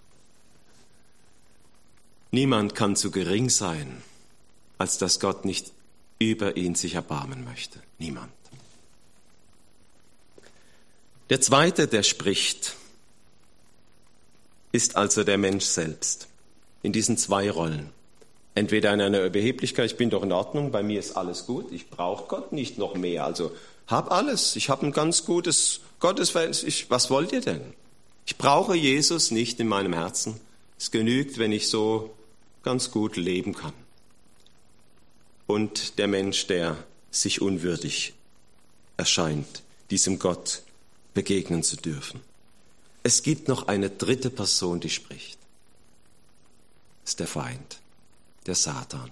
Niemand kann so gering sein, als dass Gott nicht über ihn sich erbarmen möchte. Niemand. Der zweite, der spricht, ist also der Mensch selbst. In diesen zwei Rollen. Entweder in einer Überheblichkeit, ich bin doch in Ordnung, bei mir ist alles gut, ich brauche Gott nicht noch mehr. Also hab alles, ich habe ein ganz gutes Gottesverhältnis. Ich, was wollt ihr denn? Ich brauche Jesus nicht in meinem Herzen. Es genügt, wenn ich so ganz gut leben kann. Und der Mensch, der sich unwürdig erscheint, diesem Gott begegnen zu dürfen. Es gibt noch eine dritte Person, die spricht. Das ist der Feind, der Satan.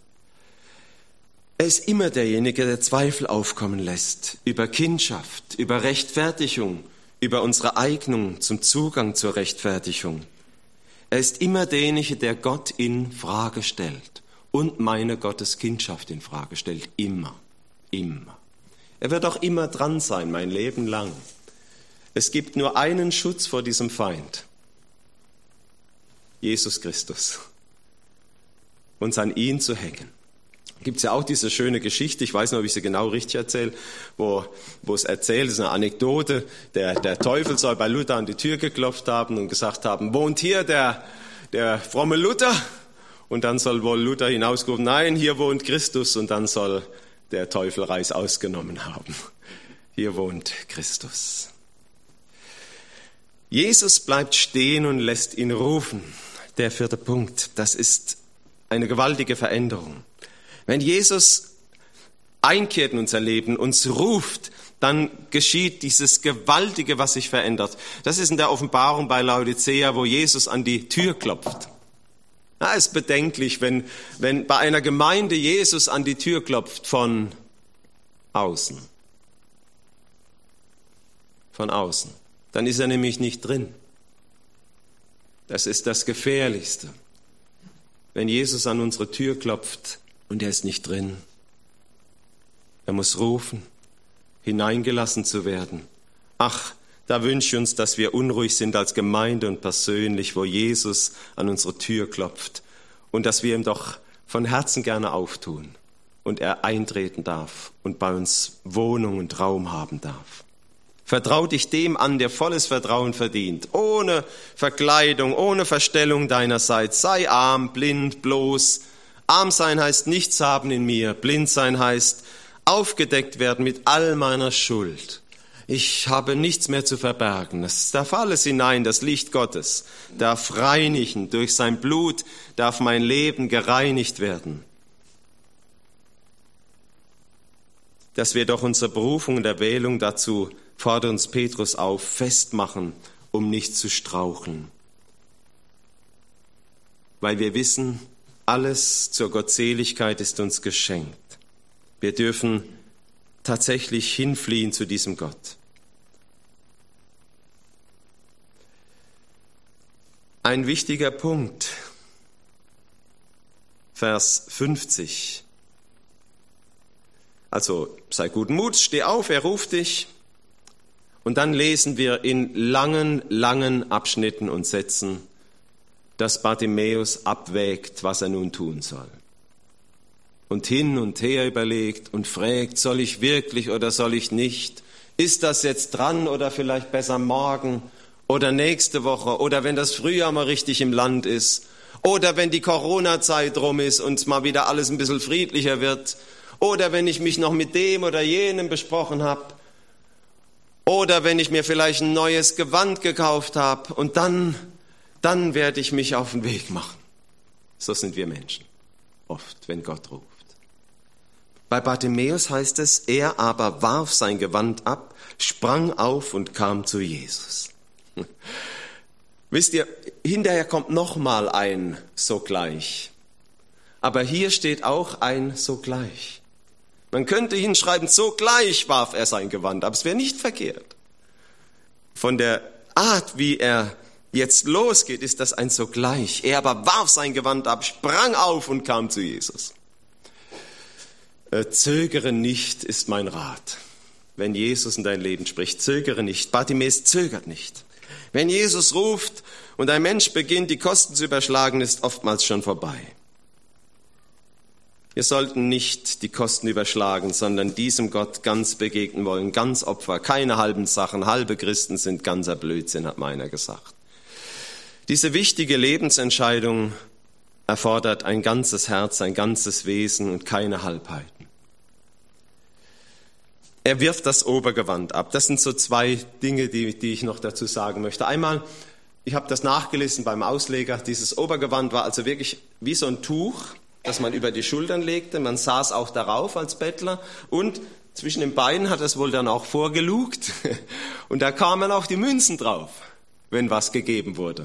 Er ist immer derjenige, der Zweifel aufkommen lässt über Kindschaft, über Rechtfertigung, über unsere Eignung zum Zugang zur Rechtfertigung. Er ist immer derjenige, der Gott in Frage stellt und meine Gotteskindschaft in Frage stellt. Immer, immer. Er wird auch immer dran sein, mein Leben lang. Es gibt nur einen Schutz vor diesem Feind. Jesus Christus. Uns an ihn zu hängen. Gibt es ja auch diese schöne Geschichte, ich weiß nicht, ob ich sie genau richtig erzähle, wo, wo es erzählt, das ist eine Anekdote, der, der Teufel soll bei Luther an die Tür geklopft haben und gesagt haben, wohnt hier der, der fromme Luther? Und dann soll wohl Luther hinausrufen, nein, hier wohnt Christus, und dann soll der Teufel Reis ausgenommen haben. Hier wohnt Christus. Jesus bleibt stehen und lässt ihn rufen. Der vierte Punkt, das ist eine gewaltige Veränderung. Wenn Jesus einkehrt in unser Leben, uns ruft, dann geschieht dieses Gewaltige, was sich verändert. Das ist in der Offenbarung bei Laodicea, wo Jesus an die Tür klopft. Ja, es ist bedenklich, wenn, wenn bei einer Gemeinde Jesus an die Tür klopft von außen. Von außen. Dann ist er nämlich nicht drin. Das ist das Gefährlichste. Wenn Jesus an unsere Tür klopft, und er ist nicht drin. Er muss rufen, hineingelassen zu werden. Ach, da wünsche ich uns, dass wir unruhig sind als Gemeinde und persönlich, wo Jesus an unsere Tür klopft und dass wir ihm doch von Herzen gerne auftun und er eintreten darf und bei uns Wohnung und Raum haben darf. Vertrau dich dem an, der volles Vertrauen verdient, ohne Verkleidung, ohne Verstellung deinerseits. Sei arm, blind, bloß. Arm sein heißt nichts haben in mir, blind sein heißt aufgedeckt werden mit all meiner Schuld. Ich habe nichts mehr zu verbergen. Es darf alles hinein, das Licht Gottes darf reinigen. Durch sein Blut darf mein Leben gereinigt werden. Dass wir doch unsere Berufung und Erwählung dazu, fordert uns Petrus auf, festmachen, um nicht zu straucheln. Weil wir wissen, alles zur Gottseligkeit ist uns geschenkt. Wir dürfen tatsächlich hinfliehen zu diesem Gott. Ein wichtiger Punkt, Vers fünfzig. Also sei guten Muts, steh auf, er ruft dich. Und dann lesen wir in langen, langen Abschnitten und Sätzen, dass Bartimäus abwägt, was er nun tun soll. Und hin und her überlegt und fragt, soll ich wirklich oder soll ich nicht? Ist das jetzt dran oder vielleicht besser morgen oder nächste Woche oder wenn das Frühjahr mal richtig im Land ist oder wenn die Corona-Zeit rum ist und mal wieder alles ein bisschen friedlicher wird oder wenn ich mich noch mit dem oder jenem besprochen habe oder wenn ich mir vielleicht ein neues Gewand gekauft habe und dann, dann werde ich mich auf den Weg machen. So sind wir Menschen, oft, wenn Gott ruft. Bei Bartimäus heißt es, er aber warf sein Gewand ab, sprang auf und kam zu Jesus. Wisst ihr, hinterher kommt noch mal ein sogleich. Aber hier steht auch ein sogleich. Man könnte hinschreiben, sogleich warf er sein Gewand ab. Es wäre nicht verkehrt. Von der Art, wie er jetzt losgeht, ist das ein sogleich. Er aber warf sein Gewand ab, sprang auf und kam zu Jesus. Äh, zögere nicht, ist mein Rat. Wenn Jesus in dein Leben spricht, zögere nicht. Bartimäus zögert nicht. Wenn Jesus ruft und ein Mensch beginnt, die Kosten zu überschlagen, ist oftmals schon vorbei. Wir sollten nicht die Kosten überschlagen, sondern diesem Gott ganz begegnen wollen, ganz Opfer, keine halben Sachen. Halbe Christen sind ganzer Blödsinn, hat meiner gesagt. Diese wichtige Lebensentscheidung erfordert ein ganzes Herz, ein ganzes Wesen und keine Halbheiten. Er wirft das Obergewand ab. Das sind so zwei Dinge, die, die ich noch dazu sagen möchte. Einmal, ich habe das nachgelesen beim Ausleger, dieses Obergewand war also wirklich wie so ein Tuch, das man über die Schultern legte. Man saß auch darauf als Bettler und zwischen den Beinen hat es wohl dann auch vorgelugt und da kamen auch die Münzen drauf, wenn was gegeben wurde.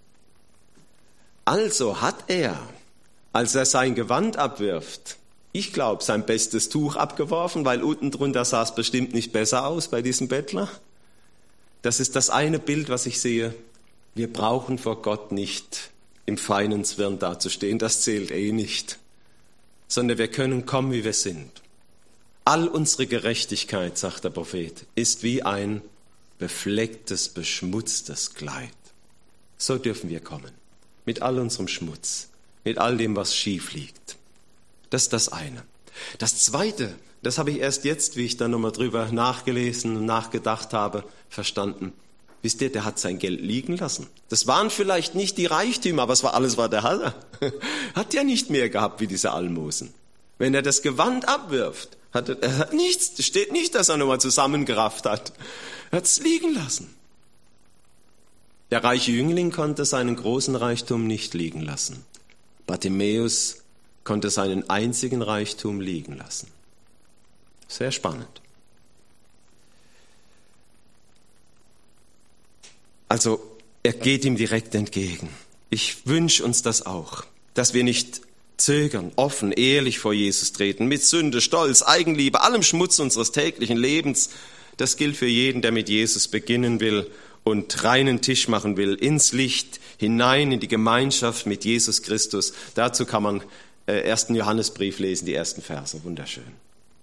Also hat er, als er sein Gewand abwirft, ich glaube, sein bestes Tuch abgeworfen, weil unten drunter sah es bestimmt nicht besser aus bei diesem Bettler. Das ist das eine Bild, was ich sehe. Wir brauchen vor Gott nicht im feinen Zwirn dazustehen, das zählt eh nicht, sondern wir können kommen, wie wir sind. All unsere Gerechtigkeit, sagt der Prophet, ist wie ein beflecktes, beschmutztes Kleid. So dürfen wir kommen, mit all unserem Schmutz, mit all dem, was schief liegt. Das ist das eine. Das zweite, das habe ich erst jetzt, wie ich da nochmal drüber nachgelesen und nachgedacht habe, verstanden. Wisst ihr, der hat sein Geld liegen lassen. Das waren vielleicht nicht die Reichtümer, aber es war alles, was der hatte. Hat ja nicht mehr gehabt wie diese Almosen. Wenn er das Gewand abwirft, hat er, er hat nichts, steht nicht, dass er nochmal zusammengerafft hat. Er hat es liegen lassen. Der reiche Jüngling konnte seinen großen Reichtum nicht liegen lassen. Bartimäus konnte seinen einzigen Reichtum liegen lassen. Sehr spannend. Also, er geht ihm direkt entgegen. Ich wünsche uns das auch, dass wir nicht zögern, offen, ehrlich vor Jesus treten, mit Sünde, Stolz, Eigenliebe, allem Schmutz unseres täglichen Lebens. Das gilt für jeden, der mit Jesus beginnen will und reinen Tisch machen will, ins Licht, hinein in die Gemeinschaft mit Jesus Christus. Dazu kann man äh, ersten Johannesbrief lesen, die ersten Verse. Wunderschön.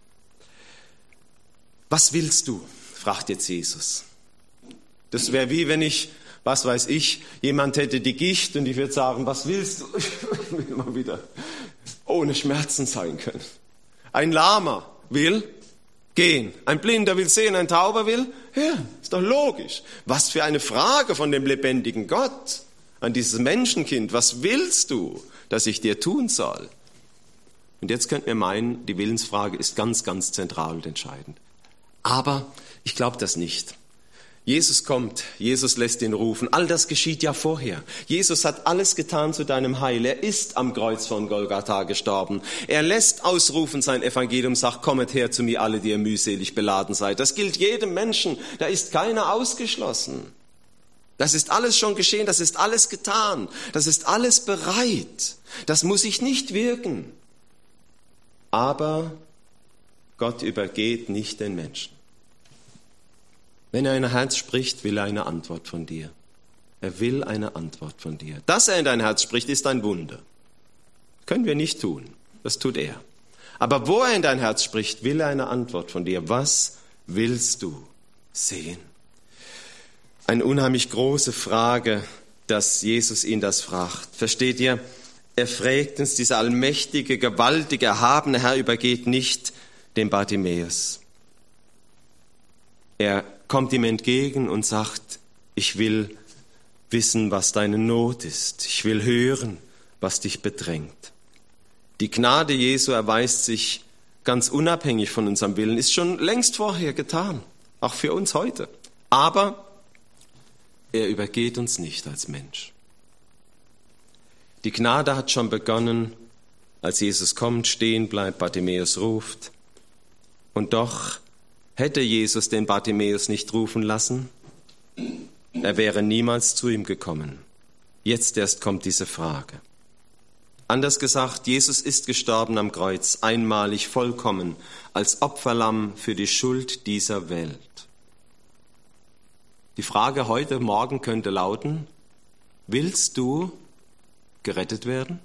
Was willst du? Fragt jetzt Jesus. Das wäre wie wenn ich, was weiß ich, jemand hätte die Gicht und ich würde sagen, was willst du? Ich will mal wieder ohne Schmerzen sein können. Ein Lahmer will gehen. Ein Blinder will sehen, ein Tauber will hören. Ist doch logisch. Was für eine Frage von dem lebendigen Gott an dieses Menschenkind. Was willst du, dass ich dir tun soll? Und jetzt könnt ihr meinen, die Willensfrage ist ganz, ganz zentral und entscheidend. Aber ich glaube das nicht. Jesus kommt, Jesus lässt ihn rufen. All das geschieht ja vorher. Jesus hat alles getan zu deinem Heil. Er ist am Kreuz von Golgatha gestorben. Er lässt ausrufen sein Evangelium, sagt, kommet her zu mir alle, die ihr mühselig beladen seid. Das gilt jedem Menschen, da ist keiner ausgeschlossen. Das ist alles schon geschehen, das ist alles getan, das ist alles bereit. Das muss ich nicht wirken. Aber Gott übergeht nicht den Menschen. Wenn er in dein Herz spricht, will er eine Antwort von dir. Er will eine Antwort von dir. Dass er in dein Herz spricht, ist ein Wunder. Können wir nicht tun. Das tut er. Aber wo er in dein Herz spricht, will er eine Antwort von dir. Was willst du sehen? Eine unheimlich große Frage, dass Jesus ihn das fragt. Versteht ihr? Er fragt uns, dieser allmächtige, gewaltige, erhabene Herr übergeht nicht den Bartimäus. Er kommt ihm entgegen und sagt, ich will wissen, was deine Not ist. Ich will hören, was dich bedrängt. Die Gnade Jesu erweist sich ganz unabhängig von unserem Willen, ist schon längst vorher getan, auch für uns heute. Aber er übergeht uns nicht als Mensch. Die Gnade hat schon begonnen, als Jesus kommt, stehen bleibt, Bartimäus ruft. Und doch hätte Jesus den Bartimäus nicht rufen lassen, er wäre niemals zu ihm gekommen. Jetzt erst kommt diese Frage. Anders gesagt, Jesus ist gestorben am Kreuz, einmalig vollkommen, als Opferlamm für die Schuld dieser Welt. Die Frage heute Morgen könnte lauten, willst du gerettet werden?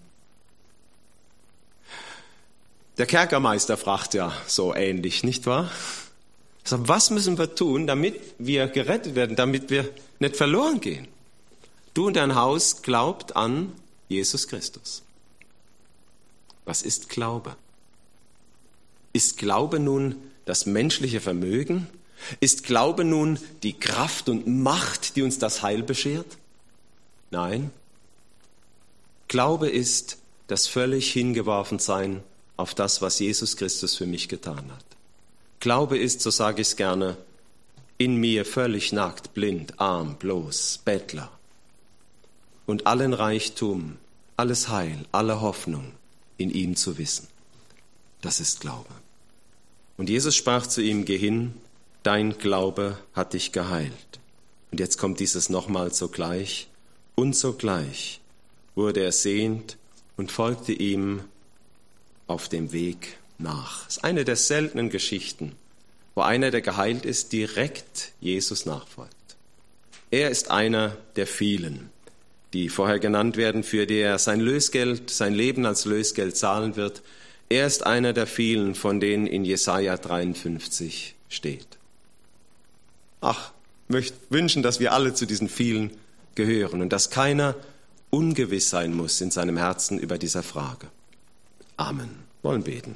Der Kerkermeister fragt ja so ähnlich, nicht wahr? Also was müssen wir tun, damit wir gerettet werden, damit wir nicht verloren gehen? Du und dein Haus glaubt an Jesus Christus. Was ist Glaube? Ist Glaube nun das menschliche Vermögen? Ist Glaube nun die Kraft und Macht, die uns das Heil beschert? Nein. Glaube ist das völlig Hingeworfensein auf das, was Jesus Christus für mich getan hat. Glaube ist, so sage ich es gerne, in mir völlig nackt, blind, arm, bloß, Bettler. Und allen Reichtum, alles Heil, alle Hoffnung in ihm zu wissen. Das ist Glaube. Und Jesus sprach zu ihm, geh hin, dein Glaube hat dich geheilt. Und jetzt kommt dieses nochmal sogleich. Und sogleich wurde er sehend und folgte ihm auf dem Weg nach. Das ist eine der seltenen Geschichten, wo einer, der geheilt ist, direkt Jesus nachfolgt. Er ist einer der vielen, die vorher genannt werden, für die er sein Lösegeld, sein Leben als Lösegeld zahlen wird. Er ist einer der vielen, von denen in Jesaja dreiundfünfzig steht. Ach, ich möchte wünschen, dass wir alle zu diesen vielen gehören und dass keiner ungewiss sein muss in seinem Herzen über diese Frage. Amen. Wollen beten.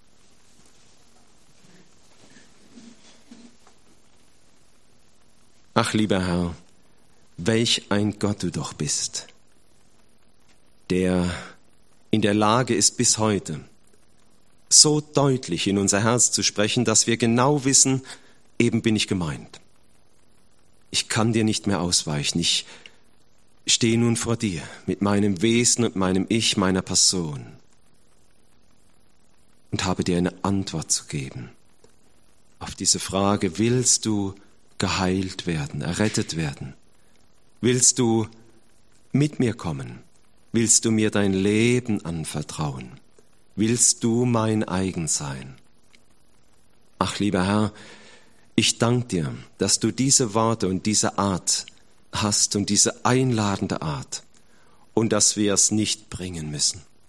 Ach, lieber Herr, welch ein Gott du doch bist, der in der Lage ist, bis heute so deutlich in unser Herz zu sprechen, dass wir genau wissen, eben bin ich gemeint. Ich kann dir nicht mehr ausweichen. Ich stehe nun vor dir mit meinem Wesen und meinem Ich, meiner Person und habe dir eine Antwort zu geben auf diese Frage, willst du geheilt werden, errettet werden? Willst du mit mir kommen? Willst du mir dein Leben anvertrauen? Willst du mein eigen sein? Ach, lieber Herr, ich danke dir, dass du diese Worte und diese Art hast und diese einladende Art und dass wir es nicht bringen müssen.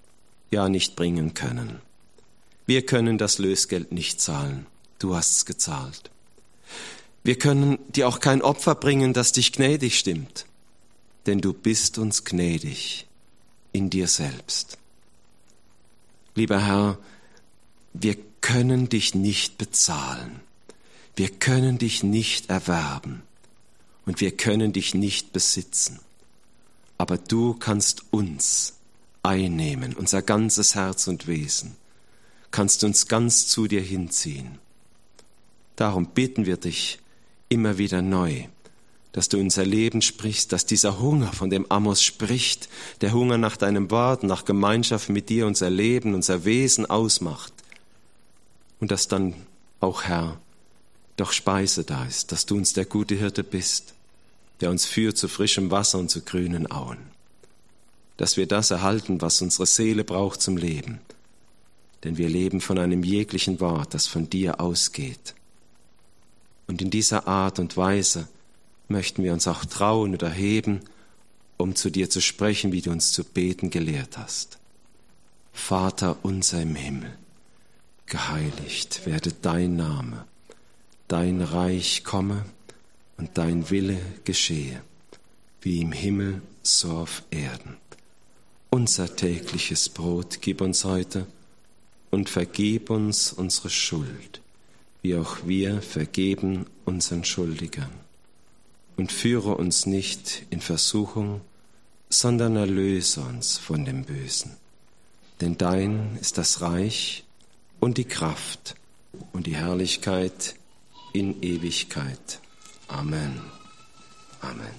ja nicht bringen können. Wir können das Lösegeld nicht zahlen. Du hast es gezahlt. Wir können dir auch kein Opfer bringen, das dich gnädig stimmt, denn du bist uns gnädig in dir selbst. Lieber Herr, wir können dich nicht bezahlen. Wir können dich nicht erwerben und wir können dich nicht besitzen. Aber du kannst uns einnehmen, unser ganzes Herz und Wesen, kannst uns ganz zu dir hinziehen. Darum bitten wir dich immer wieder neu, dass du unser Leben sprichst, dass dieser Hunger, von dem Amos spricht, der Hunger nach deinem Wort, nach Gemeinschaft mit dir unser Leben, unser Wesen ausmacht. Und dass dann auch, Herr, doch Speise da ist, dass du uns der gute Hirte bist, der uns führt zu frischem Wasser und zu grünen Auen. Dass wir das erhalten, was unsere Seele braucht zum Leben. Denn wir leben von einem jeglichen Wort, das von dir ausgeht. Und in dieser Art und Weise möchten wir uns auch trauen und erheben, um zu dir zu sprechen, wie du uns zu beten gelehrt hast. Vater unser im Himmel, geheiligt werde dein Name, dein Reich komme und dein Wille geschehe, wie im Himmel so auf Erden. Unser tägliches Brot gib uns heute und vergib uns unsere Schuld, wie auch wir vergeben unseren Schuldigern. Und führe uns nicht in Versuchung, sondern erlöse uns von dem Bösen. Denn dein ist das Reich und die Kraft und die Herrlichkeit in Ewigkeit. Amen. Amen.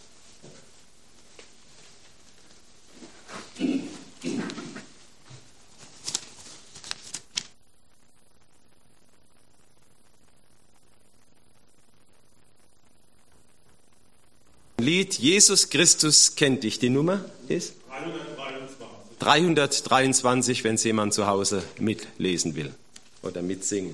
Lied Jesus Christus kennt dich. Die Nummer ist? dreihundertdreiundzwanzig. dreihundertdreiundzwanzig, wenn es jemand zu Hause mitlesen will oder mitsingen.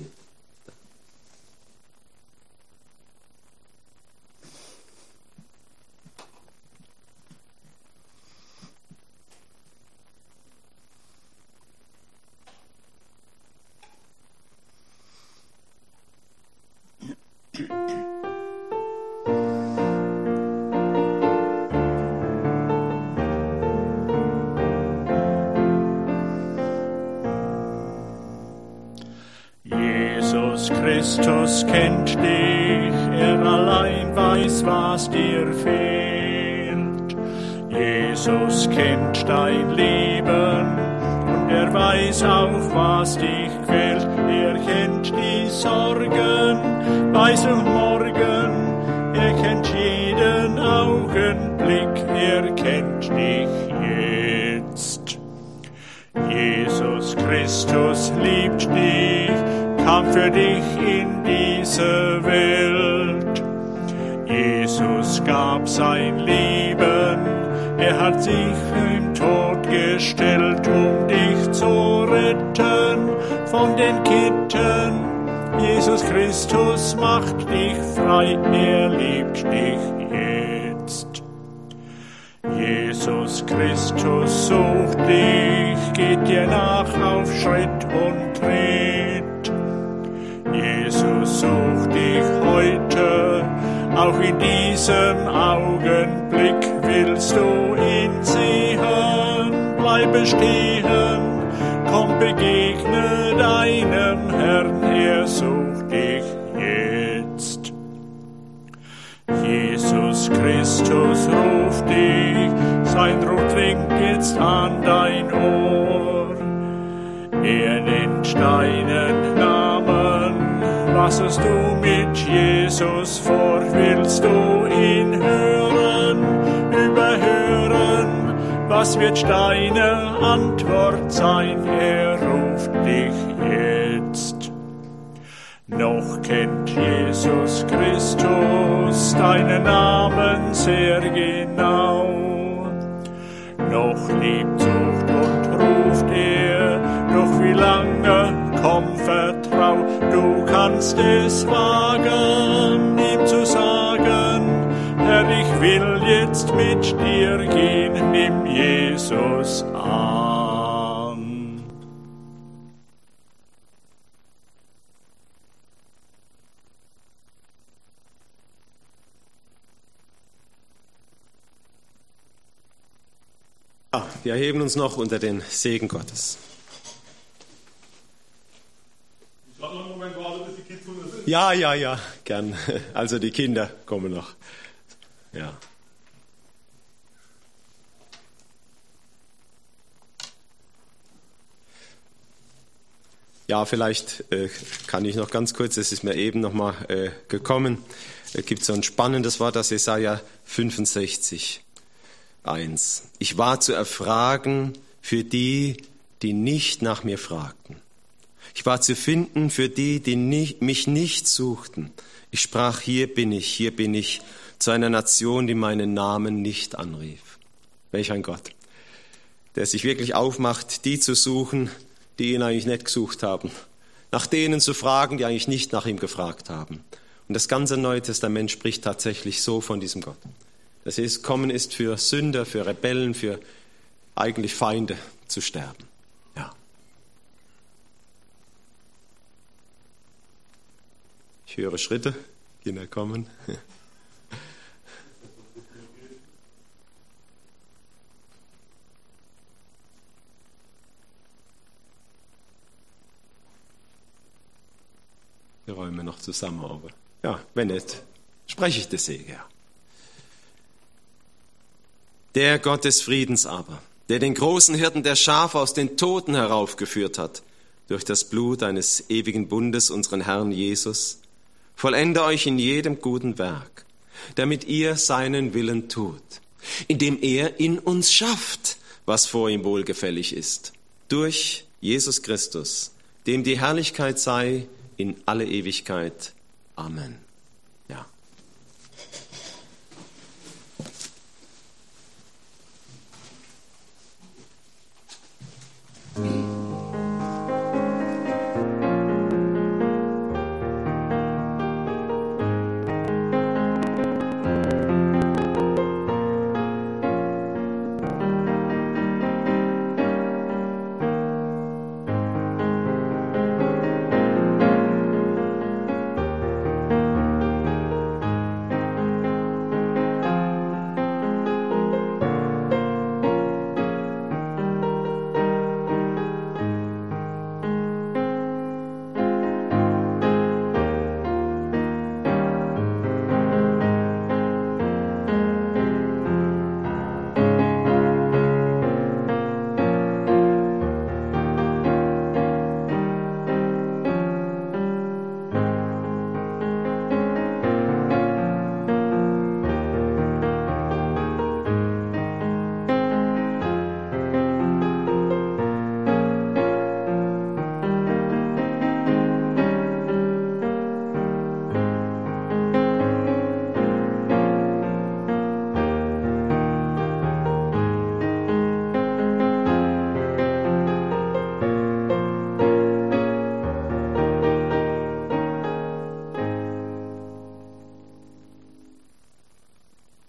Christus kennt dich, er allein weiß, was dir fehlt. Jesus kennt dein Leben und er weiß auch, was dich quält. Er kennt die Sorgen, weiß um morgen, er kennt jeden Augenblick, er kennt dich jetzt. Jesus Christus liebt dich, kam für dich in diese Welt. Jesus gab sein Leben, er hat sich im Tod gestellt, um dich zu retten von den Ketten. Jesus Christus macht dich frei, er liebt dich jetzt. Jesus Christus sucht dich, geht dir nach auf Schritt und Tritt. Jesus sucht dich heute, auch in diesem Augenblick willst du ihn sehen. Bleibe stehen, komm, begegne deinem Herrn, er sucht dich jetzt. Jesus Christus ruft dich, sein Ruf dringt jetzt an dein Ohr. Er nennt deinen Namen. Was hast du mit Jesus vor? Willst du ihn hören, überhören? Was wird deine Antwort sein? Er ruft dich jetzt. Noch kennt Jesus Christus deinen Namen sehr genau. Noch liebt, sucht und ruft er, doch wie lange, komm, vertrau, du kannst es wagen, ihm zu sagen, Herr, ich will jetzt mit dir gehen, nimm Jesus an. wir erheben uns noch unter den Segen Gottes. Ich warte noch einen Moment, warte, bis die Kids unten sind. Ja, ja, ja, gern. Also die Kinder kommen noch. Ja. Ja, vielleicht äh, kann ich noch ganz kurz, es ist mir eben noch mal äh, gekommen, es gibt so ein spannendes Wort aus Jesaja fünfundsechzig, eins. Ich war zu erfragen für die, die nicht nach mir fragten. Ich war zu finden für die, die nicht, mich nicht suchten. Ich sprach, hier bin ich, hier bin ich, zu einer Nation, die meinen Namen nicht anrief. Welch ein Gott, der sich wirklich aufmacht, die zu suchen, die ihn eigentlich nicht gesucht haben, nach denen zu fragen, die eigentlich nicht nach ihm gefragt haben. Und das ganze Neue Testament spricht tatsächlich so von diesem Gott. Dass Jesus gekommen ist, für Sünder, für Rebellen, für eigentlich Feinde zu sterben. Ja. Ich höre Schritte, Kinder kommen. Die räumen noch zusammen, aber ja, wenn nicht, spreche ich das Segen. Ja. Der Gott des Friedens aber, der den großen Hirten der Schafe aus den Toten heraufgeführt hat, durch das Blut eines ewigen Bundes, unseren Herrn Jesus, vollende euch in jedem guten Werk, damit ihr seinen Willen tut, indem er in uns schafft, was vor ihm wohlgefällig ist, durch Jesus Christus, dem die Herrlichkeit sei in alle Ewigkeit. Amen.